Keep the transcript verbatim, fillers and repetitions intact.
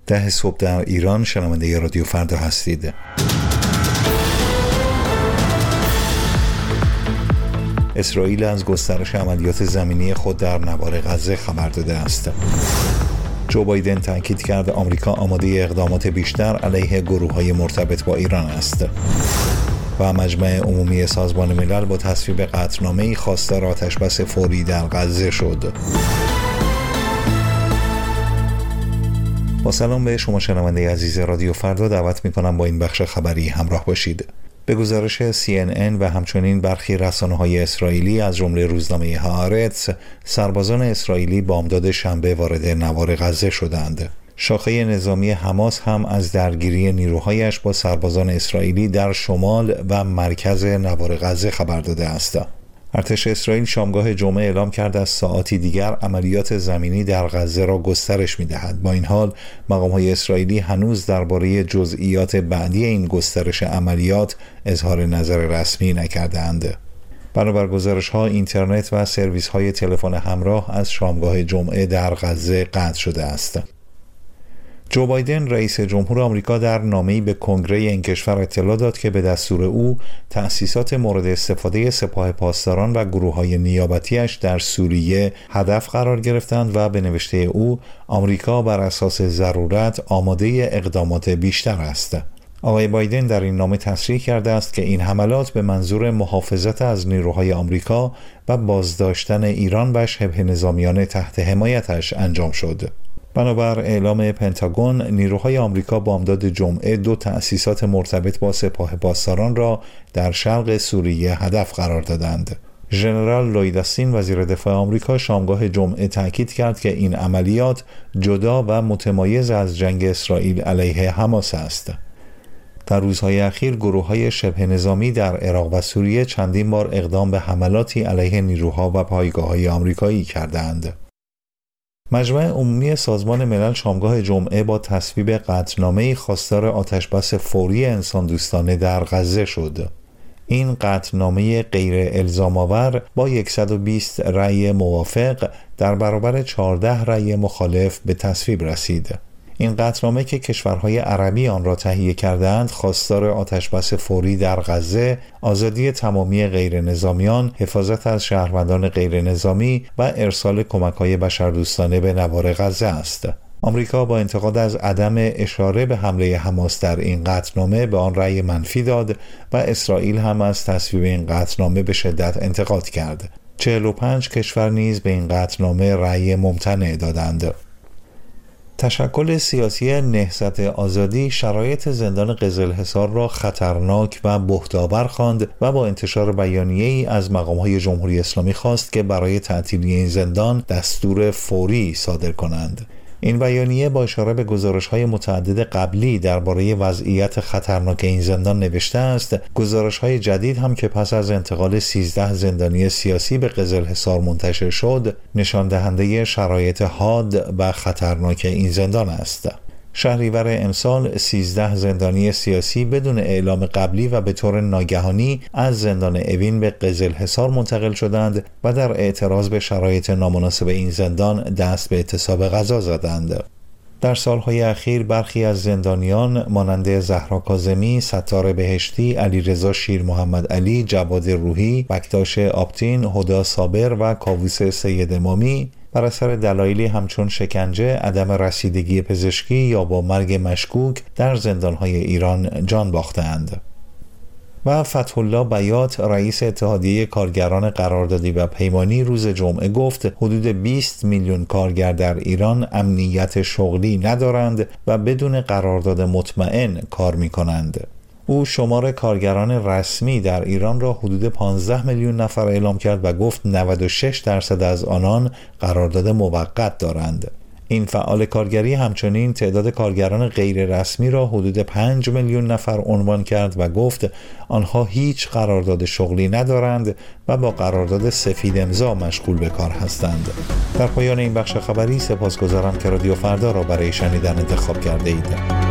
ده صبح در ایران. شنونده رادیو فردا هستید. اسرائیل از گسترش عملیات زمینی خود در نوار غزه خبر داده است. جو بایدن تاکید کرد آمریکا آماده اقدامات بیشتر علیه گروه‌های مرتبط با ایران است. و مجمع عمومی سازمان ملل با تصویب قطعنامه‌ای خواستار آتش‌بس فوری در غزه شد. با سلام به شما شنونده عزیز رادیو فردا، دعوت می‌کنم با این بخش خبری همراه باشید. به گزارش سی ان ان و همچنین برخی رسانه‌های اسرائیلی از جمله روزنامه هآرتس، سربازان اسرائیلی بامداد شنبه وارد نوار غزه شدند. شاخه نظامی حماس هم از درگیری نیروهایش با سربازان اسرائیلی در شمال و مرکز نوار غزه خبر داده است. ارتش اسرائیل شامگاه جمعه اعلام کرد از ساعاتی دیگر عملیات زمینی در غزه را گسترش می‌دهد. با این حال مقام‌های اسرائیلی هنوز درباره جزئیات بعدی این گسترش عملیات اظهار نظر رسمی نکردند. بنابر گزارش‌ها اینترنت و سرویس‌های تلفن همراه از شامگاه جمعه در غزه قطع شده است. جو بایدن رئیس جمهور آمریکا در نامه‌ای به کنگره این کشور اطلاع داد که به دستور او تأسیسات مورد استفاده سپاه پاسداران و گروه‌های نیابتی‌اش در سوریه هدف قرار گرفتند و به نوشته او آمریکا بر اساس ضرورت آماده اقدامات بیشتر است. آقای بایدن در این نامه تصریح کرده است که این حملات به منظور محافظت از نیروهای آمریکا و بازداشتن ایران و شبه نظامیان تحت حمایتش انجام شد. بنابر اعلام پنتاگون، نیروهای آمریکا بامداد جمعه دو تأسیسات مرتبط با سپاه پاسداران را در شرق سوریه هدف قرار دادند. ژنرال لوید استین وزیر دفاع آمریکا شامگاه جمعه تاکید کرد که این عملیات جدا و متمایز از جنگ اسرائیل علیه حماس است. در روزهای اخیر گروه‌های شبه نظامی در عراق و سوریه چندین بار اقدام به حملاتی علیه نیروها و پایگاه‌های آمریکایی کردند. مجمع عمومی سازمان ملل شامگاه جمعه با تصویب قطعنامه‌ای خواستار آتش‌بس فوری انسان‌دوستانه در غزه شد. این قطعنامه غیر الزام‌آور با صد و بیست رأی موافق در برابر چهارده رأی مخالف به تصویب رسید. این قطعنامه که کشورهای عربی آن را تهیه کردند خواستار آتش‌بس فوری در غزه، آزادی تمامی غیر نظامیان، حفاظت از شهروندان غیر نظامی و ارسال کمک‌های بشردوستانه به نوار غزه است. آمریکا با انتقاد از عدم اشاره به حمله حماس در این قطعنامه به آن رأی منفی داد و اسرائیل هم از تصویب این قطعنامه به شدت انتقاد کرد. چهل و پنج کشور نیز به این قطعنامه رأی ممتنع دادند. تشکل سیاسی نهضت آزادی شرایط زندان قزلحصار را خطرناک و بهت‌آور خواند و با انتشار بیانیه‌ای از مقام‌های جمهوری اسلامی خواست که برای تعطیلی این زندان دستور فوری صادر کنند. این بیانیه با اشاره به گزارش‌های متعدد قبلی درباره وضعیت خطرناک این زندان نوشته است: گزارش‌های جدید هم که پس از انتقال سیزده زندانی سیاسی به قزلحصار منتشر شد، نشان دهنده شرایط حاد و خطرناک این زندان است. شهریور امسال سیزده زندانی سیاسی بدون اعلام قبلی و به طور ناگهانی از زندان اوین به قزلحصار منتقل شدند و در اعتراض به شرایط نامناسب این زندان دست به اعتصاب غذا زدند. در سالهای اخیر برخی از زندانیان مانند زهرا کاظمی، ستار بهشتی، علیرضا شیر محمد علی، جواد روحی، بکتاش آبتین، هدا صابر و کاووس سید امامی بر اثر دلایلی همچون شکنجه، عدم رسیدگی پزشکی یا با مرگ مشکوک در زندانهای ایران جان باختند. و فتح الله بیات رئیس اتحادیه کارگران قراردادی و پیمانی روز جمعه گفت حدود بیست میلیون کارگر در ایران امنیت شغلی ندارند و بدون قرارداد مطمئن کار می کنند. او شمار کارگران رسمی در ایران را حدود پانزده میلیون نفر اعلام کرد و گفت نود و شش درصد از آنان قرارداد موقت دارند. این فعال کارگری همچنین تعداد کارگران غیر رسمی را حدود پنج میلیون نفر عنوان کرد و گفت آنها هیچ قرارداد شغلی ندارند و با قرارداد سفید امضا مشغول به کار هستند. در پایان این بخش خبری سپاسگزارم که رادیو فردا را برای شنیدن انتخاب کرده اید.